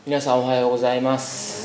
皆さんおはようございます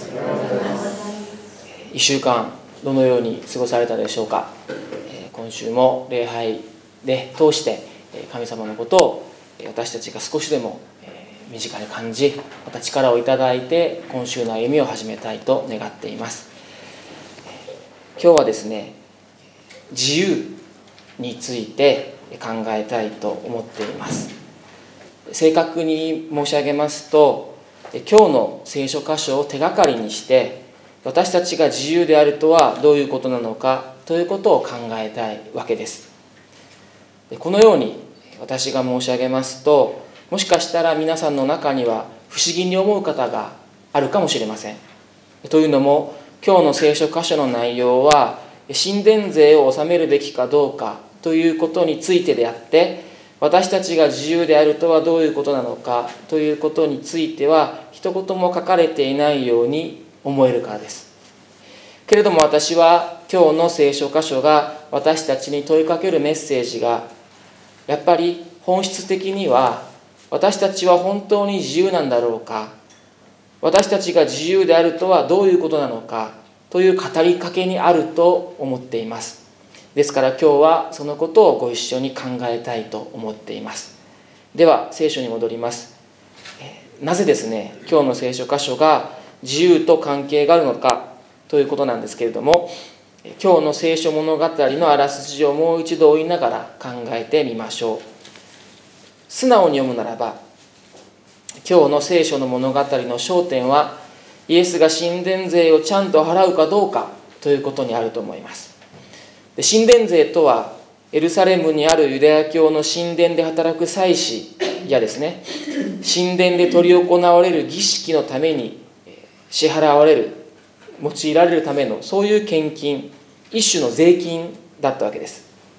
。1週間どのように過ごされたでしょうか。今週も礼拝で通して神様のことを私たちが少しでも身近に感じ、また力をいただいて今週の歩みを始めたいと願っています。今日はですね、自由について考えたいと思っています。正確に申し上げますと、今日の聖書箇所を手がかりにして私たちが自由であるとはどういうことなのかということを考えたいわけです。このように私が申し上げますと、もしかしたら皆さんの中には不思議に思う方があるかもしれません。というのも、今日の聖書箇所の内容は神殿税を納めるべきかどうかということについてであって、私たちが自由であるとはどういうことなのかということについては一言も書かれていないように思えるからです。けれども私は今日の聖書箇所が私たちに問いかけるメッセージが、やっぱり本質的には私たちは本当に自由なんだろうか、私たちが自由であるとはどういうことなのかという語りかけにあると思っています。ですから今日はそのことをご一緒に考えたいと思っています。では聖書に戻ります。なぜですね、今日の聖書箇所が自由と関係があるのかということなんですけれども、今日の聖書物語のあらすじをもう一度追いながら考えてみましょう。素直に読むならば、今日の聖書の物語の焦点はイエスが神殿税をちゃんと払うかどうかということにあると思います。神殿税とは、エルサレムにあるユダヤ教の神殿で働く祭司やですね、神殿で執り行われる儀式のために支払われる、用いられるためのそういう献金、一種の税金だったわけです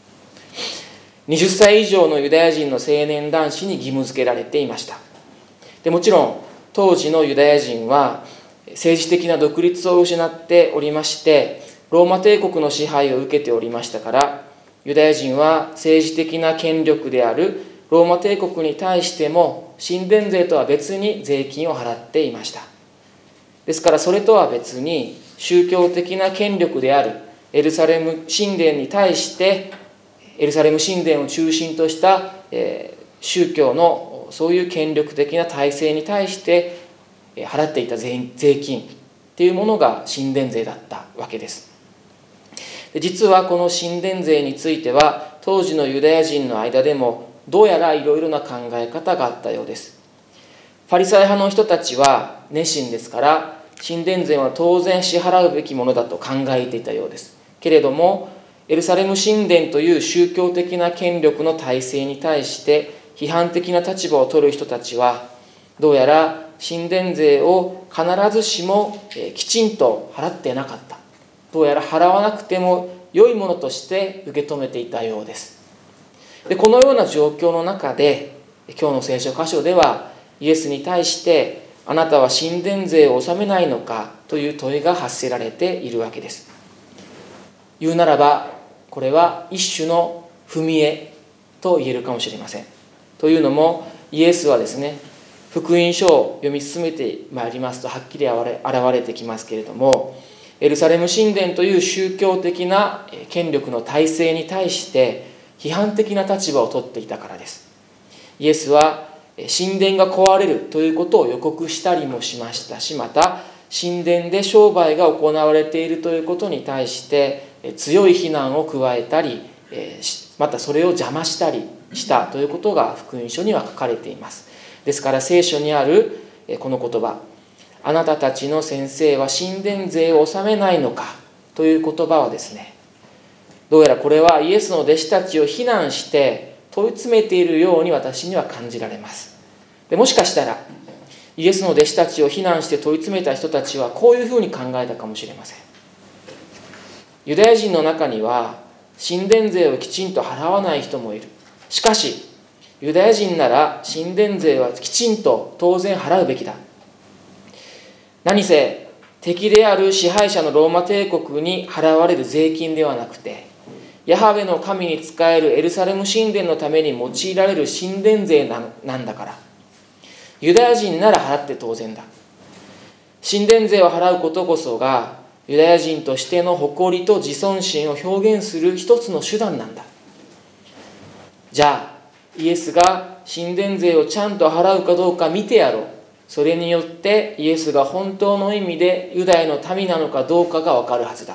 。20歳以上のユダヤ人の青年男子に義務付けられていました。でもちろん当時のユダヤ人は政治的な独立を失っておりまして、ローマ帝国の支配を受けておりましたから、ユダヤ人は政治的な権力であるローマ帝国に対しても神殿税とは別に税金を払っていました。ですからそれとは別に宗教的な権力であるエルサレム神殿に対して、エルサレム神殿を中心とした宗教のそういう権力的な体制に対して払っていた税金っていうものが神殿税だったわけです。実はこの神殿税については当時のユダヤ人の間でもどうやらいろいろな考え方があったようです。ファリサイ派の人たちは熱心ですから、神殿税は当然支払うべきものだと考えていたようです。けれどもエルサレム神殿という宗教的な権力の体制に対して批判的な立場を取る人たちは、どうやら神殿税を必ずしもきちんと払ってなかった、どうやら払わなくても良いものとして受け止めていたようです。でこのような状況の中で今日の聖書箇所ではイエスに対して、あなたは神殿税を納めないのかという問いが発せられているわけです。言うならばこれは一種の踏み絵と言えるかもしれません。というのもイエスはですね、福音書を読み進めてまいりますとはっきり現れてきますけれども、エルサレム神殿という宗教的な権力の体制に対して批判的な立場を取っていたからです。イエスは神殿が壊れるということを予告したりもしましたし、また神殿で商売が行われているということに対して強い非難を加えたり、またそれを邪魔したりしたということが福音書には書かれています。ですから聖書にあるこの言葉、あなたたちの先生は神殿税を納めないのかという言葉はですね、どうやらこれはイエスの弟子たちを非難して問い詰めているように私には感じられます。でもしかしたらイエスの弟子たちを非難して問い詰めた人たちはこういうふうに考えたかもしれません。ユダヤ人の中には神殿税をきちんと払わない人もいる。しかしユダヤ人なら神殿税はきちんと当然払うべきだ。何せ敵である支配者のローマ帝国に払われる税金ではなくて、ヤハウェの神に仕えるエルサレム神殿のために用いられる神殿税なんだから、ユダヤ人なら払って当然だ。 神殿税を払うことこそがユダヤ人としての誇りと自尊心を表現する一つの手段なんだ。じゃあイエスが神殿税をちゃんと払うかどうか見てやろう。それによってイエスが本当の意味でユダヤの民なのかどうかがわかるはずだ。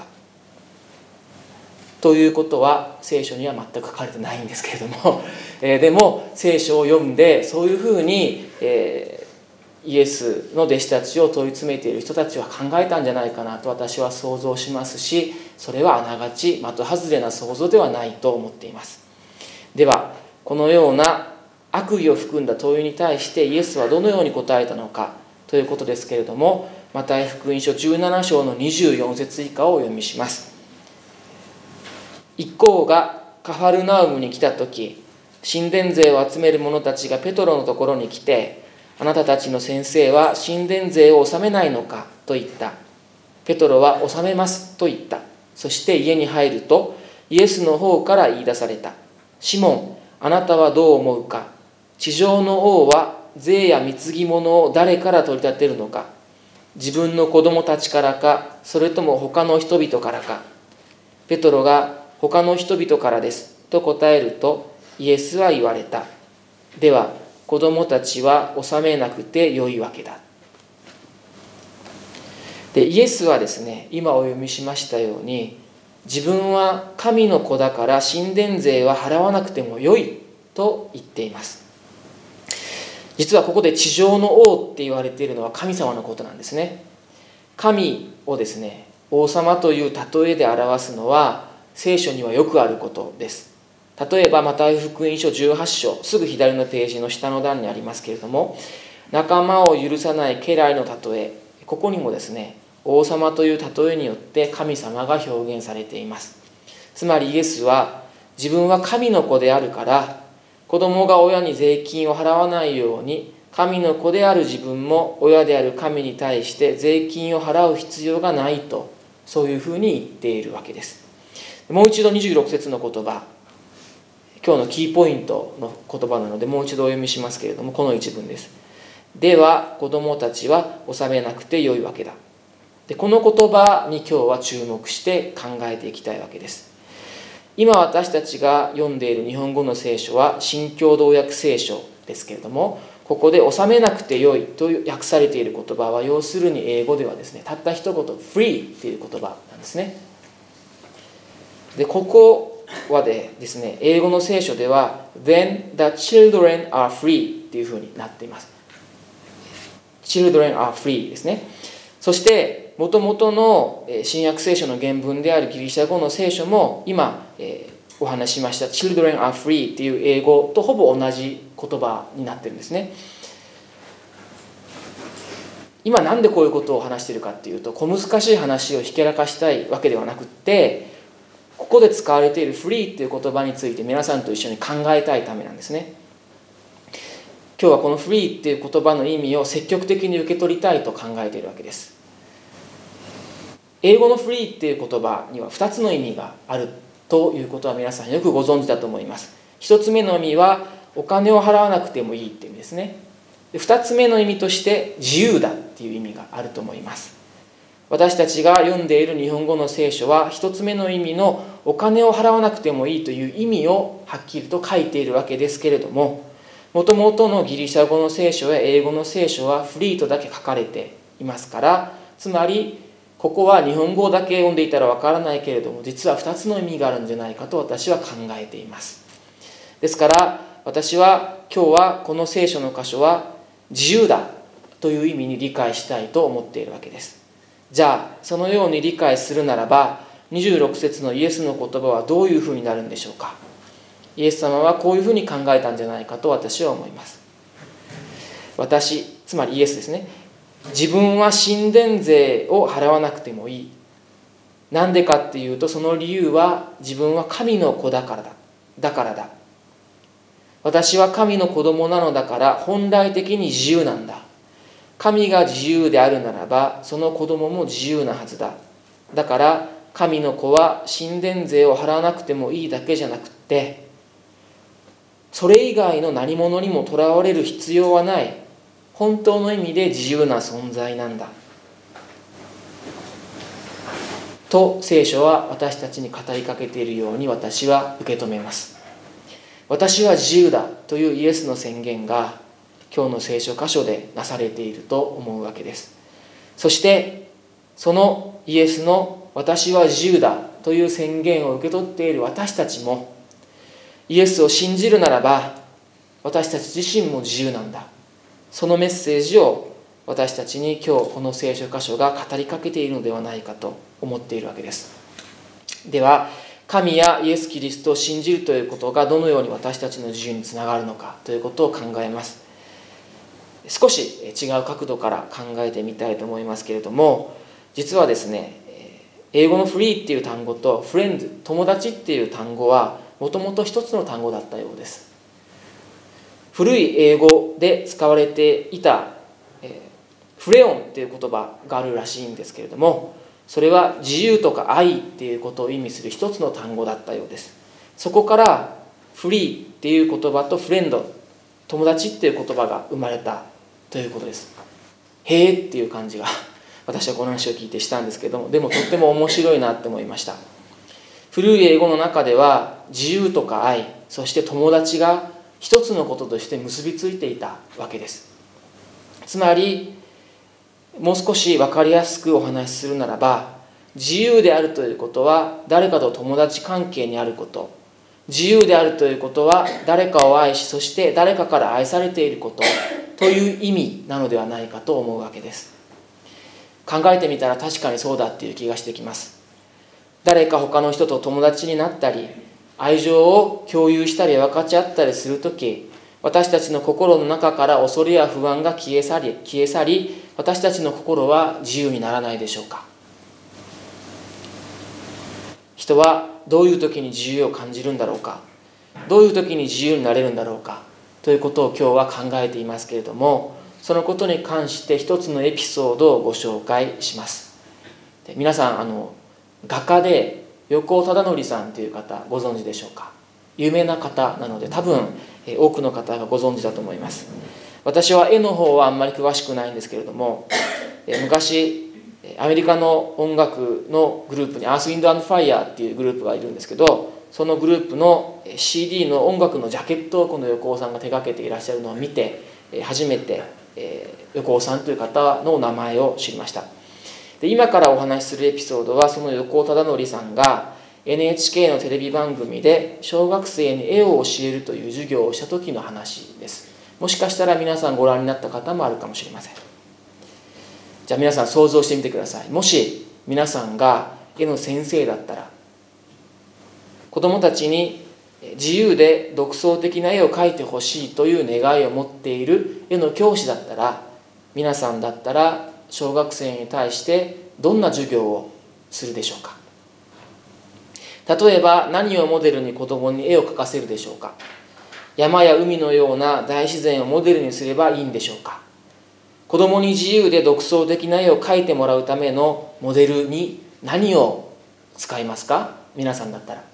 ということは聖書には全く書かれてないんですけれども、でも聖書を読んでそういうふうに、イエスの弟子たちを問い詰めている人たちは考えたんじゃないかなと私は想像しますし、それはあながち的外れな想像ではないと思っています。ではこのような悪意を含んだ問いに対してイエスはどのように答えたのかということですけれども、マタイ福音書17章の24節以下をお読みします。一行がカファルナウムに来たとき、神殿税を集める者たちがペトロのところに来て、あなたたちの先生は神殿税を納めないのかと言った。ペトロは納めますと言った。そして家に入るとイエスの方から言い出された。シモン、あなたはどう思うか。地上の王は税や貢ぎ物を誰から取り立てるのか。自分の子供たちからか、それとも他の人々からか。ペトロが他の人々からですと答えると、イエスは言われた。では子供たちは納めなくてよいわけだ。でイエスはですね、今お読みしましたように、自分は神の子だから神殿税は払わなくてもよいと言っています。実はここで地上の王って言われているのは神様のことなんですね。神をですね、王様という例えで表すのは聖書にはよくあることです。例えばマタイ福音書18章、すぐ左のページの下の段にありますけれども、仲間を許さない家来の例え、ここにもですね、王様という例えによって神様が表現されています。つまりイエスは自分は神の子であるから、子供が親に税金を払わないように、神の子である自分も親である神に対して税金を払う必要がないと、そういうふうに言っているわけです。もう一度26節の言葉、今日のキーポイントの言葉なのでもう一度お読みしますけれども、この一文です。では子供たちは納めなくてよいわけだ。でこの言葉に今日は注目して考えていきたいわけです。今私たちが読んでいる日本語の聖書は新共同訳聖書ですけれども、ここで納めなくてよいと訳されている言葉は、要するに英語ではですね、たった一言 free という言葉なんですね。でここはですね、英語の聖書では Then the children are free っていうふうになっています。 Children are free ですね。そして元々の新約聖書の原文であるギリシャ語の聖書も今、お話ししました Children are free っていう英語とほぼ同じ言葉になってるんですね。今なんでこういうことを話しているかっていうと、小難しい話をひけらかしたいわけではなくって、ここで使われているフリーっていう言葉について皆さんと一緒に考えたいためなんですね。今日はこのフリーっていう言葉の意味を積極的に受け取りたいと考えているわけです。英語のフリーっていう言葉には2つの意味があるということは皆さんよくご存知だと思います。1つ目の意味はお金を払わなくてもいいっていう意味ですね。2つ目の意味として自由だっていう意味があると思います。私たちが読んでいる日本語の聖書は1つ目の意味のお金を払わなくてもいいという意味をはっきりと書いているわけですけれども、もともとのギリシャ語の聖書や英語の聖書はフリーとだけ書かれていますから、つまりここは日本語だけ読んでいたらわからないけれども、実は2つの意味があるんじゃないかと私は考えています。ですから私は今日はこの聖書の箇所は自由だという意味に理解したいと思っているわけです。じゃあそのように理解するならば、26節のイエスの言葉はどういうふうになるんでしょうか。イエス様はこういうふうに考えたんじゃないかと私は思います。私、つまりイエスですね。自分は神殿税を払わなくてもいい。なんでかっていうと、その理由は自分は神の子だからだ。だからだ。私は神の子供なのだから本来的に自由なんだ。神が自由であるならばその子供も自由なはずだ。だから神の子は神殿税を払わなくてもいいだけじゃなくって、それ以外の何者にもとらわれる必要はない、本当の意味で自由な存在なんだと聖書は私たちに語りかけているように私は受け止めます。私は自由だというイエスの宣言が今日の聖書箇所でなされていると思うわけです。そしてそのイエスの私は自由だという宣言を受け取っている私たちも、イエスを信じるならば私たち自身も自由なんだ、そのメッセージを私たちに今日この聖書箇所が語りかけているのではないかと思っているわけです。では神やイエス・キリストを信じるということがどのように私たちの自由につながるのかということを考えます。少し違う角度から考えてみたいと思いますけれども、実はですね、英語のフリーっていう単語とフレンズ、友達っていう単語はもともと一つの単語だったようです。古い英語で使われていたフレオンっていう言葉があるらしいんですけれども、それは自由とか愛っていうことを意味する一つの単語だったようです。そこからフリーっていう言葉とフレンド、友達っていう言葉が生まれたということです。へーっていう感じが私はこの話を聞いてしたんですけども、でもとっても面白いなって思いました。古い英語の中では自由とか愛、そして友達が一つのこととして結びついていたわけです。つまりもう少し分かりやすくお話しするならば、自由であるということは誰かと友達関係にあること、自由であるということは誰かを愛し、そして誰かから愛されていることという意味なのではないかと思うわけです。考えてみたら確かにそうだっていう気がしてきます。誰か他の人と友達になったり、愛情を共有したり分かち合ったりするとき、私たちの心の中から恐れや不安が消え去り、私たちの心は自由にならないでしょうか。人はどういう時に自由を感じるんだろうか、どういう時に自由になれるんだろうかということを今日は考えていますけれども、そのことに関して一つのエピソードをご紹介します。で、皆さん画家で横尾忠則さんという方ご存知でしょうか。有名な方なので多分多くの方がご存知だと思います。私は絵の方はあんまり詳しくないんですけれども、昔アメリカの音楽のグループにアース・ウィンド・アンド・ファイヤーっていうグループがいるんですけど、そのグループの CD の音楽のジャケットをこの横尾さんが手掛けていらっしゃるのを見て、初めて横尾さんという方の名前を知りました。で、今からお話しするエピソードはその横尾忠則さんが NHK のテレビ番組で小学生に絵を教えるという授業をした時の話です。もしかしたら皆さんご覧になった方もあるかもしれません。じゃあ皆さん想像してみてください。もし皆さんが絵の先生だったら、子どもたちに自由で独創的な絵を描いてほしいという願いを持っている絵の教師だったら、皆さんだったら小学生に対してどんな授業をするでしょうか。例えば何をモデルに子どもに絵を描かせるでしょうか。山や海のような大自然をモデルにすればいいんでしょうか。子どもに自由で独創的な絵を描いてもらうためのモデルに何を使いますか。皆さんだったら。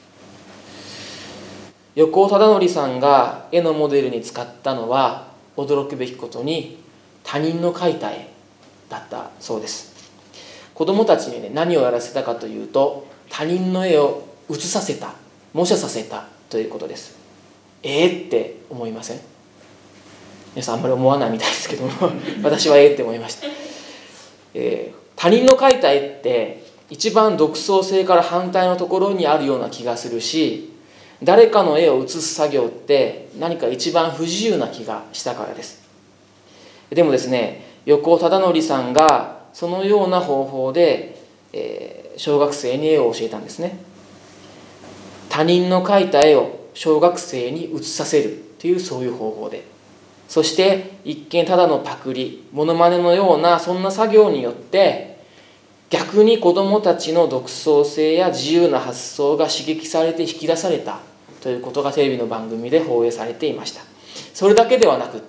横尾忠則さんが絵のモデルに使ったのは驚くべきことに他人の描いた絵だったそうです。子どもたちに、何をやらせたかというと、他人の絵を写させた、模写させたということです。って思いません？皆さんあんまり思わないみたいですけども私はって思いました。他人の描いた絵って一番独創性から反対のところにあるような気がするし、誰かの絵を写す作業って何か一番不自由な気がしたからです。でもですね、横尾忠則さんがそのような方法で、小学生に絵を教えたんですね。他人の描いた絵を小学生に写させるという、そういう方法で、そして一見ただのパクリ、モノマネのようなそんな作業によって逆に子どもたちの独創性や自由な発想が刺激されて引き出されたということがテレビの番組で放映されていました。それだけではなくって、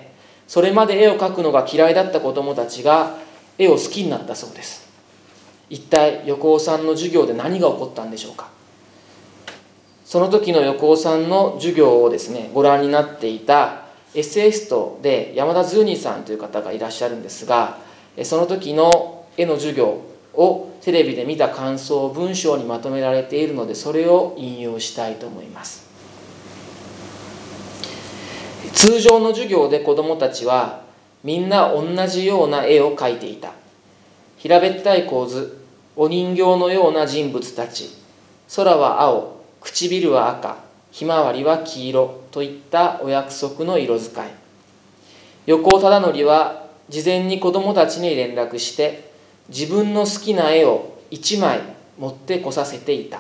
それまで絵を描くのが嫌いだった子どもたちが絵を好きになったそうです。一体横尾さんの授業で何が起こったんでしょうか。その時の横尾さんの授業をですね、ご覧になっていたエッセイストで山田ズーニーさんという方がいらっしゃるんですが、その時の絵の授業をテレビで見た感想を文章にまとめられているので、それを引用したいと思います。通常の授業で子どもたちはみんな同じような絵を描いていた。平べったい構図、お人形のような人物たち、空は青、唇は赤、ひまわりは黄色といったお約束の色使い。横尾忠則は事前に子どもたちに連絡して、自分の好きな絵を1枚持ってこさせていた。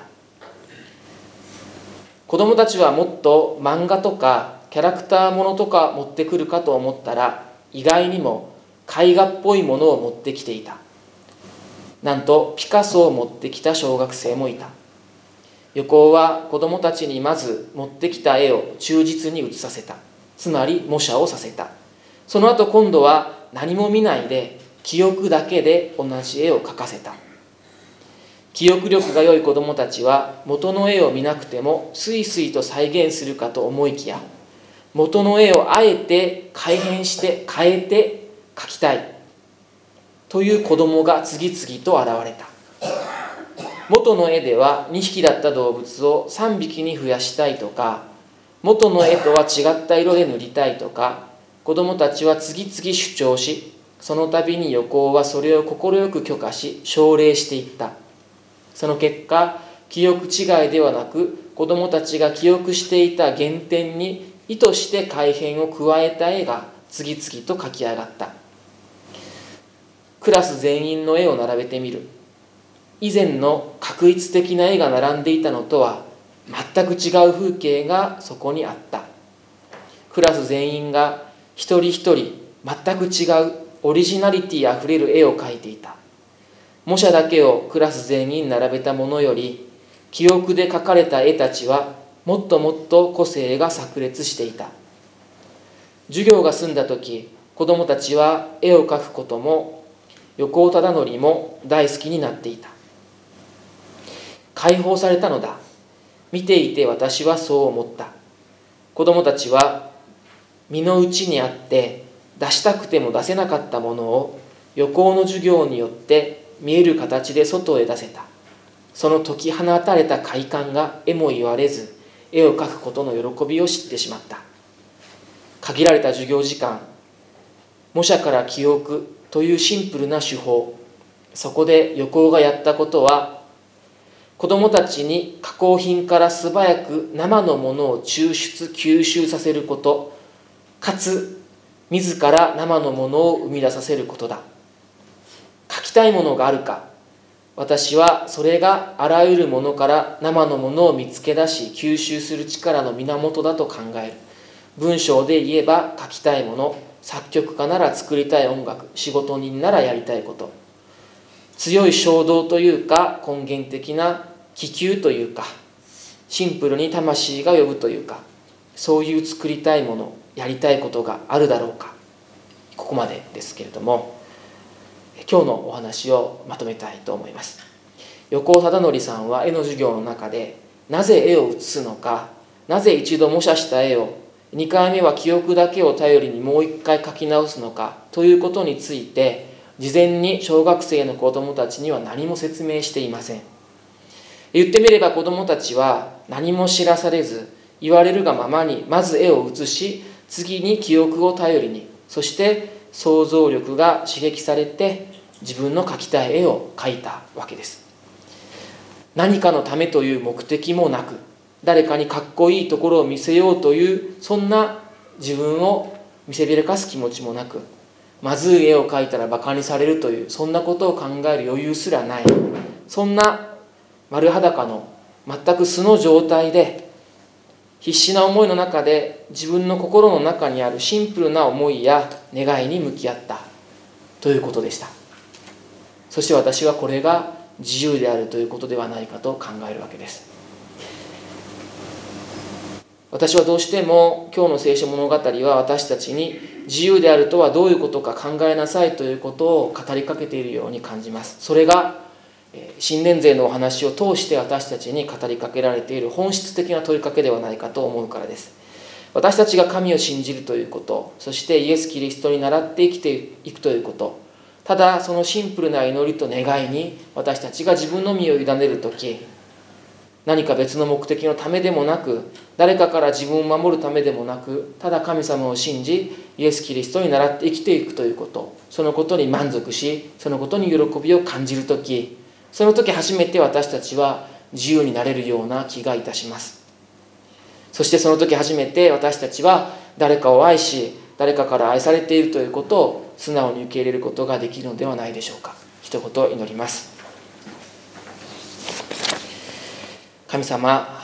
子どもたちはもっと漫画とかキャラクターものとか持ってくるかと思ったら、意外にも絵画っぽいものを持ってきていた。なんとピカソを持ってきた小学生もいた。横尾は子どもたちにまず持ってきた絵を忠実に写させた。つまり模写をさせた。その後今度は何も見ないで記憶だけで同じ絵を描かせた。記憶力が良い子どもたちは元の絵を見なくてもスイスイと再現するかと思いきや、元の絵をあえて改変して変えて描きたいという子どもが次々と現れた。元の絵では2匹だった動物を3匹に増やしたいとか、元の絵とは違った色で塗りたいとか、子どもたちは次々主張し、その度に横尾はそれを快く許可し奨励していった。その結果、記憶違いではなく、子どもたちが記憶していた原点に意図して改変を加えた絵が次々と描き上がった。クラス全員の絵を並べてみる。以前の画一的な絵が並んでいたのとは全く違う風景がそこにあった。クラス全員が一人一人全く違うオリジナリティあふれる絵を描いていた。模写だけをクラス全員並べたものより、記憶で描かれた絵たちはもっともっと個性が炸裂していた。授業が済んだ時、子どもたちは絵を描くことも横尾忠則も大好きになっていた。解放されたのだ。見ていて私はそう思った。子どもたちは身の内にあって出したくても出せなかったものを横尾の授業によって見える形で外へ出せた。その解き放たれた快感が絵も言われず、絵を描くことの喜びを知ってしまった。限られた授業時間、模写から記憶というシンプルな手法、そこで横尾がやったことは、子どもたちに加工品から素早く生のものを抽出吸収させること、かつ自ら生のものを生み出させることだ。描きたいものがあるか、私はそれがあらゆるものから生のものを見つけ出し吸収する力の源だと考える。文章で言えば書きたいもの、作曲家なら作りたい音楽、仕事人ならやりたいこと、強い衝動というか根源的な気球というか、シンプルに魂が呼ぶというか、そういう作りたいもの、やりたいことがあるだろうか。ここまでですけれども、今日のお話をまとめたいと思います。横尾忠則さんは絵の授業の中で、なぜ絵を写すのか、なぜ一度模写した絵を2回目は記憶だけを頼りにもう一回描き直すのかということについて、事前に小学生の子どもたちには何も説明していません。言ってみれば子どもたちは何も知らされず、言われるがままにまず絵を写し、次に記憶を頼りに、そして想像力が刺激されて自分の描きたい絵を描いたわけです。何かのためという目的もなく、誰かにかっこいいところを見せようというそんな自分を見せびらかす気持ちもなく、まずい絵を描いたらバカにされるというそんなことを考える余裕すらない、そんな丸裸の全く素の状態で、必死な思いの中で自分の心の中にあるシンプルな思いや願いに向き合ったということでした。そして私はこれが自由であるということではないかと考えるわけです。私はどうしても今日の聖書物語は私たちに自由であるとはどういうことか考えなさいということを語りかけているように感じます。それが新年税のお話を通して私たちに語りかけられている本質的な問いかけではないかと思うからです。私たちが神を信じるということ、そしてイエス・キリストに倣って生きていくということ、 ただそのシンプルな祈りと願いに私たちが自分の身を委ねるとき、何か別の目的のためでもなく、誰かから自分を守るためでもなく、ただ神様を信じイエス・キリストに倣って生きていくということ、そのことに満足し、そのことに喜びを感じるとき、その時初めて私たちは自由になれるような気がいたします。そしてその時初めて私たちは誰かを愛し、誰かから愛されているということを素直に受け入れることができるのではないでしょうか。一言祈ります。神様、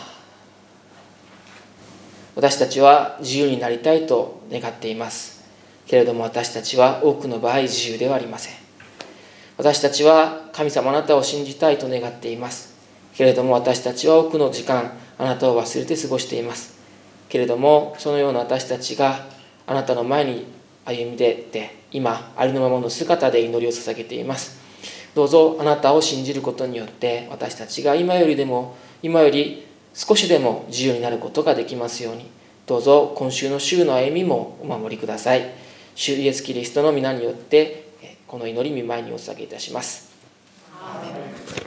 私たちは自由になりたいと願っています。けれども私たちは多くの場合自由ではありません。私たちは神様あなたを信じたいと願っています。けれども私たちは多くの時間あなたを忘れて過ごしています。けれどもそのような私たちがあなたの前に歩み出て今ありのままの姿で祈りを捧げています。どうぞあなたを信じることによって私たちが今より少しでも自由になることができますように、どうぞ今週の週の歩みもお守りください。主イエスキリストの皆によってこの祈り御前にお捧げいたします。